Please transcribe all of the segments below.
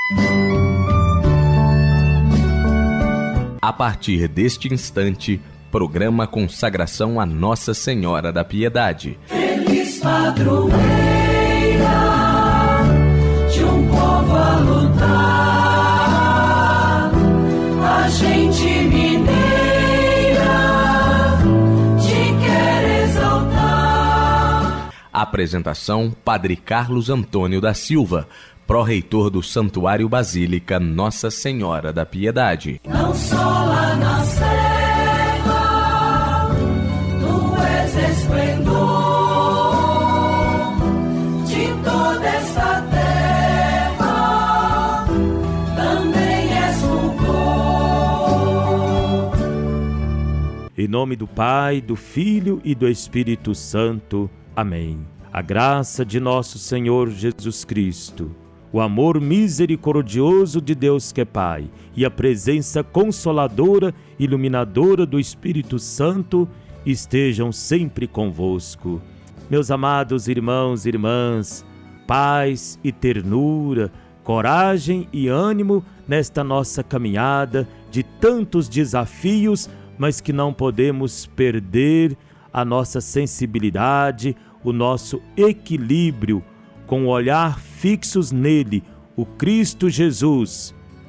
A partir deste instante, programa Consagração a Nossa Senhora da Piedade. Feliz padroeira de um povo a lutar, a gente mineira te quer exaltar. Apresentação: Padre Carlos Antônio da Silva, pró-reitor do Santuário Basílica Nossa Senhora da Piedade. Não só lá na serra, tu és esplendor de toda esta terra, também és fulgor. Em nome do Pai, do Filho e do Espírito Santo. Amém. A graça de nosso Senhor Jesus Cristo, o amor misericordioso de Deus que é Pai e a presença consoladora e iluminadora do Espírito Santo estejam sempre convosco. Meus amados irmãos e irmãs, paz e ternura, coragem e ânimo nesta nossa caminhada de tantos desafios, mas que não podemos perder a nossa sensibilidade, o nosso equilíbrio, com o olhar fixos nele, o Cristo Jesus.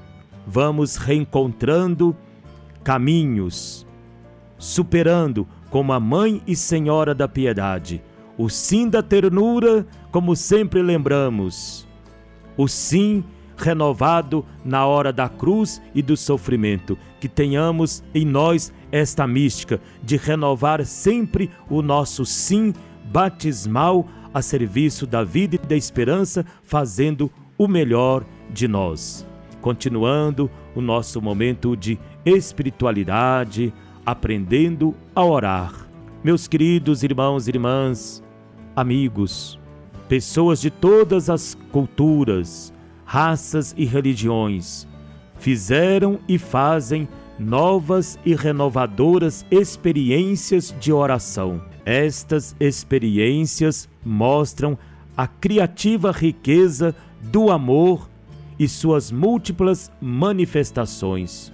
Vamos reencontrando caminhos, superando como a Mãe e Senhora da Piedade, o sim da ternura, como sempre lembramos, o sim renovado na hora da cruz e do sofrimento, que tenhamos em nós esta mística de renovar sempre o nosso sim batismal a serviço da vida e da esperança, fazendo o melhor de nós. Continuando o nosso momento de espiritualidade, aprendendo a orar. Meus queridos irmãos e irmãs, amigos, pessoas de todas as culturas, raças e religiões, fizeram e fazem novas e renovadoras experiências de oração. Estas experiências mostram a criativa riqueza do amor e suas múltiplas manifestações.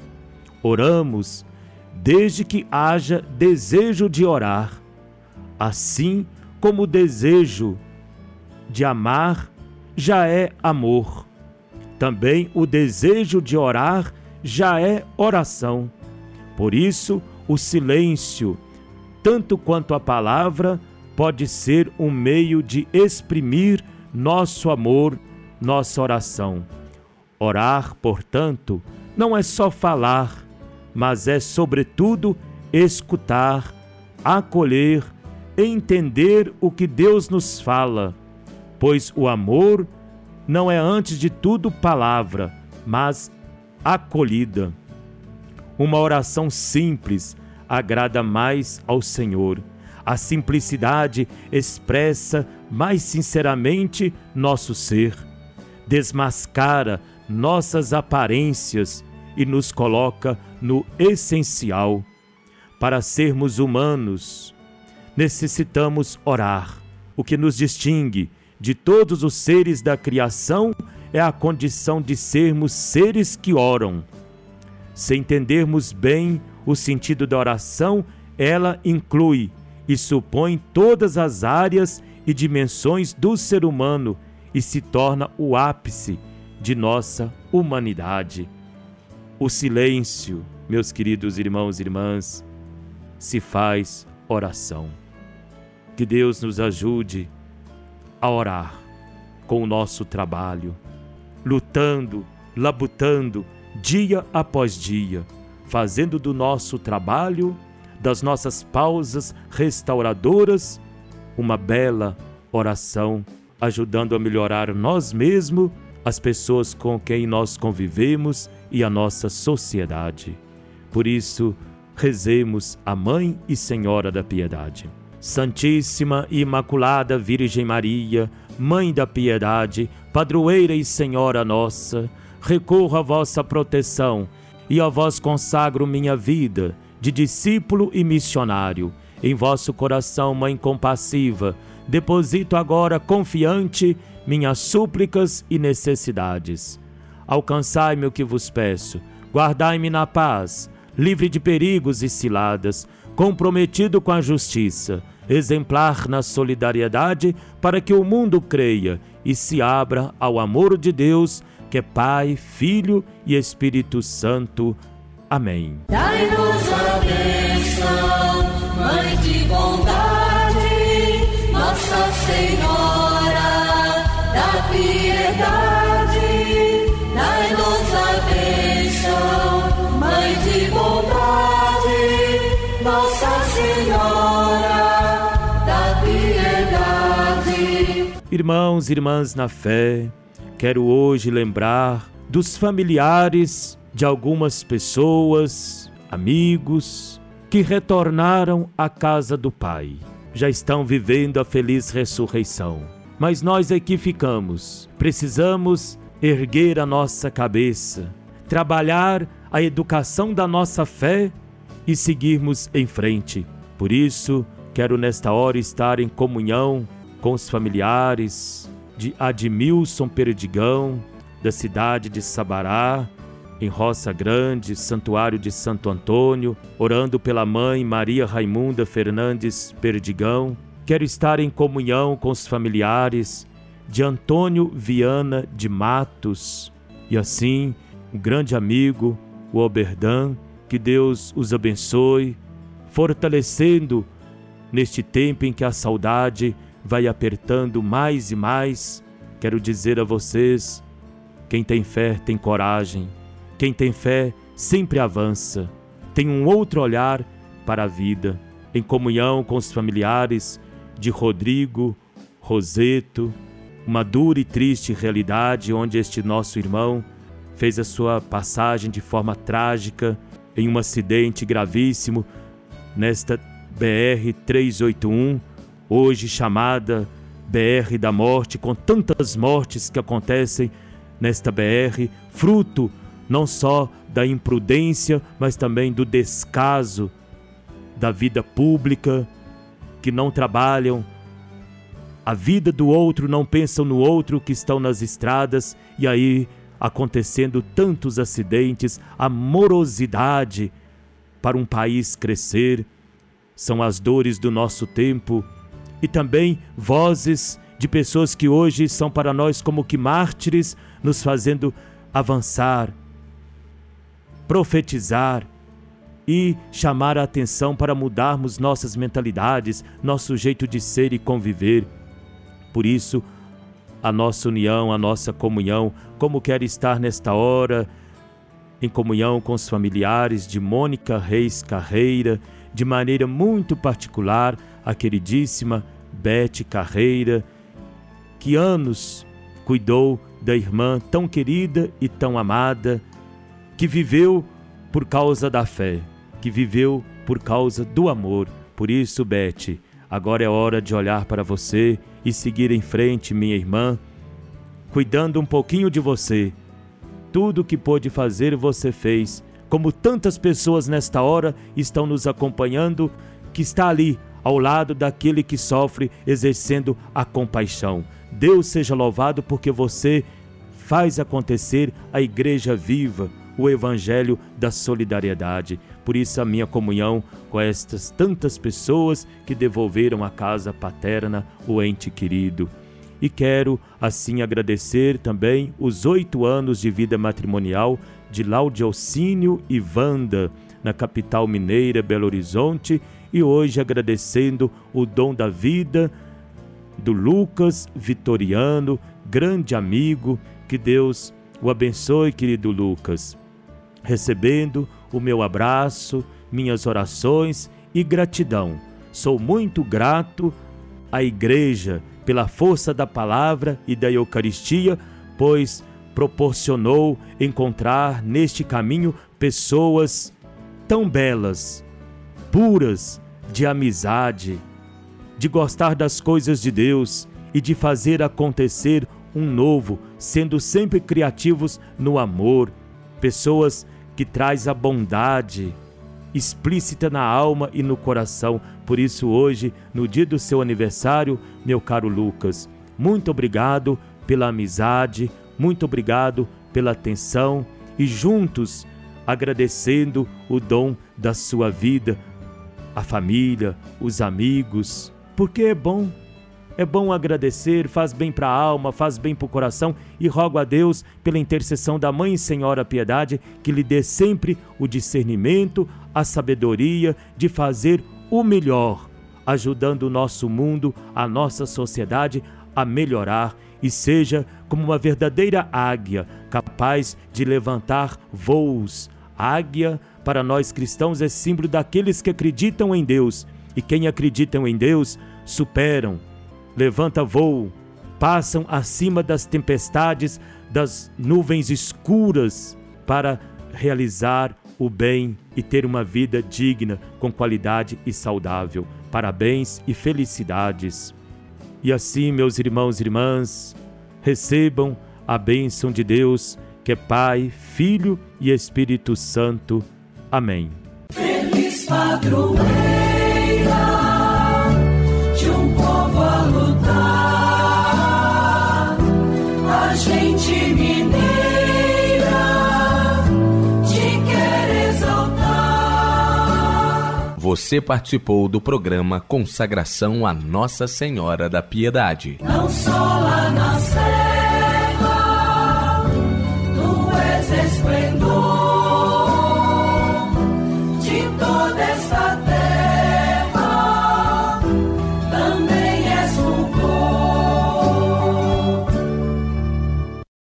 Oramos desde que haja desejo de orar, assim como o desejo de amar já é amor. Também o desejo de orar já é oração. Por isso, o silêncio, tanto quanto a palavra, pode ser um meio de exprimir nosso amor, nossa oração. Orar, portanto, não é só falar, mas é, sobretudo, escutar, acolher, entender o que Deus nos fala, pois o amor não é, antes de tudo, palavra, mas acolhida. Uma oração simples agrada mais ao Senhor. A simplicidade expressa mais sinceramente nosso ser, desmascara nossas aparências e nos coloca no essencial. Para sermos humanos, necessitamos orar. O que nos distingue de todos os seres da criação é a condição de sermos seres que oram. Se entendermos bem o sentido da oração, ela inclui e supõe todas as áreas e dimensões do ser humano e se torna o ápice de nossa humanidade. O silêncio, meus queridos irmãos e irmãs, se faz oração. Que Deus nos ajude a orar com o nosso trabalho, lutando, labutando, dia após dia, fazendo do nosso trabalho, das nossas pausas restauradoras, uma bela oração, ajudando a melhorar nós mesmos, as pessoas com quem nós convivemos e a nossa sociedade. Por isso, rezemos a Mãe e Senhora da Piedade. Santíssima e Imaculada Virgem Maria, Mãe da Piedade, Padroeira e Senhora nossa, recorro à vossa proteção e a vós consagro minha vida de discípulo e missionário. Em vosso coração, Mãe compassiva, deposito agora confiante minhas súplicas e necessidades. alcançai-me o que vos peço, guardai-me na paz, livre de perigos e ciladas, comprometido com a justiça, exemplar na solidariedade, para que o mundo creia e se abra ao amor de Deus, que é Pai, Filho e Espírito Santo. Amém. Dai-nos a bênção, Mãe de bondade, Nossa Senhora da piedade. Dai-nos a bênção, Mãe de bondade, Nossa Senhora da piedade. Irmãos e irmãs na fé, quero hoje lembrar dos familiares de algumas pessoas, amigos, que retornaram à casa do Pai. Já estão vivendo a feliz ressurreição. Mas nós aqui ficamos. Precisamos erguer a nossa cabeça, trabalhar a educação da nossa fé e seguirmos em frente. Por isso, quero nesta hora estar em comunhão com os familiares de Admilson Perdigão, da cidade de Sabará, em Roça Grande, Santuário de Santo Antônio, orando pela mãe Maria Raimunda Fernandes Perdigão. Quero estar em comunhão com os familiares de Antônio Viana de Matos e assim, um grande amigo, o Oberdan. Que Deus os abençoe, fortalecendo neste tempo em que a saudade vai apertando mais e mais. Quero dizer a vocês, quem tem fé tem coragem, quem tem fé sempre avança, tem um outro olhar para a vida. Em comunhão com os familiares de Rodrigo Roseto, uma dura e triste realidade onde este nosso irmão fez a sua passagem de forma trágica em um acidente gravíssimo nesta BR-381, hoje chamada BR da Morte, com tantas mortes que acontecem nesta BR, fruto não só da imprudência, mas também do descaso da vida pública, que não trabalham a vida do outro, não pensam no outro, que estão nas estradas, e aí acontecendo tantos acidentes. A morosidade para um país crescer são as dores do nosso tempo, e também vozes de pessoas que hoje são para nós como que mártires, nos fazendo avançar, profetizar e chamar a atenção para mudarmos nossas mentalidades, nosso jeito de ser e conviver. Por isso, a nossa união, a nossa comunhão, como quero estar nesta hora em comunhão com os familiares de Mônica Reis Carreira, de maneira muito particular a queridíssima Bete Carreira, que anos cuidou da irmã tão querida e tão amada, que viveu por causa da fé, que viveu por causa do amor. Por isso, Bete, agora é hora de olhar para você e seguir em frente, minha irmã, cuidando um pouquinho de você. Tudo o que pôde fazer, você fez. Como tantas pessoas nesta hora estão nos acompanhando, que está ali, ao lado daquele que sofre, exercendo a compaixão. Deus seja louvado porque você faz acontecer a igreja viva, o evangelho da solidariedade. Por isso a minha comunhão com estas tantas pessoas que devolveram à casa paterna o ente querido. E quero assim agradecer também os 8 anos de vida matrimonial de Laudiocínio e Wanda, na capital mineira, Belo Horizonte, e hoje agradecendo o dom da vida do Lucas Vitoriano, grande amigo. Que Deus o abençoe, querido Lucas, recebendo o meu abraço, minhas orações e gratidão. Sou muito grato à igreja pela força da palavra e da Eucaristia, pois proporcionou encontrar neste caminho pessoas tão belas, puras, de amizade, de gostar das coisas de Deus e de fazer acontecer um novo, sendo sempre criativos no amor, pessoas que traz a bondade explícita na alma e no coração. Por isso hoje, no dia do seu aniversário, meu caro Lucas, muito obrigado pela amizade, muito obrigado pela atenção e juntos agradecendo o dom da sua vida, a família, os amigos, porque é bom agradecer, faz bem para a alma, faz bem para o coração, e rogo a Deus, pela intercessão da Mãe Senhora Piedade, que lhe dê sempre o discernimento, a sabedoria de fazer o melhor, ajudando o nosso mundo, a nossa sociedade a melhorar e seja como uma verdadeira águia, capaz de levantar voos. Águia, para nós cristãos, é símbolo daqueles que acreditam em Deus, e quem acredita em Deus superam, levanta voo, passam acima das tempestades, das nuvens escuras, para realizar o bem e ter uma vida digna, com qualidade e saudável. Parabéns e felicidades. E assim, meus irmãos e irmãs, recebam a bênção de Deus, que é Pai, Filho e Espírito Santo. Amém. Feliz padroeira de um povo a lutar, a gente mineira te quer exaltar. Você participou do programa Consagração a Nossa Senhora da Piedade. Não só a nossa